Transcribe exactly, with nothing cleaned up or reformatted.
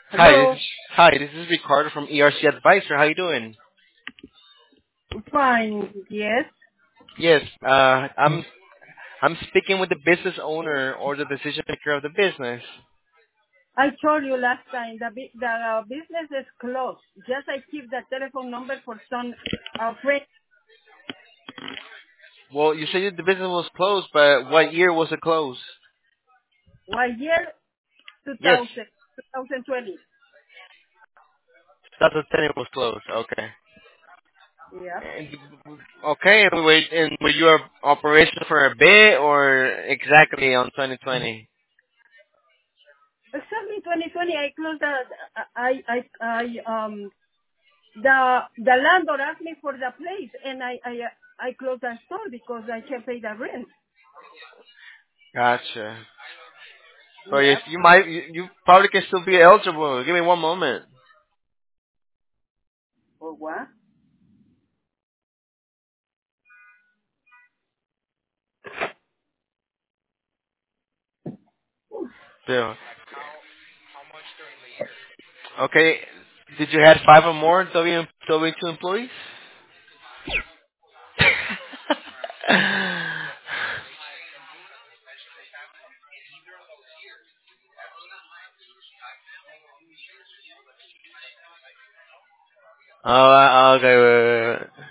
Hi, this Hello. is hi, this is Ricardo from E R C Advisor. How you doing? Fine. Yes. Yes, uh, I'm I'm speaking with the business owner or the decision maker of the business. I told you last time the bu- the uh, business is closed. Just I keep the telephone number for some uh, friend. Well, you said the business was closed, but what year was it closed? One year, two Yes, thousand, twenty twenty. twenty ten it was closed. Okay. Yeah. And, okay, and were, and were you a operation for a bit or exactly on twenty twenty? Exactly twenty twenty. I closed the I I I um the the landlord asked me for the place and I I I closed the store because I can't pay the rent. Gotcha. So yes, Yeah. you might, you, you probably can still be eligible. Give me one moment. For what? Still. Okay. Did you have five or more W W two employees? Oh, uh, okay. Wait, wait, wait.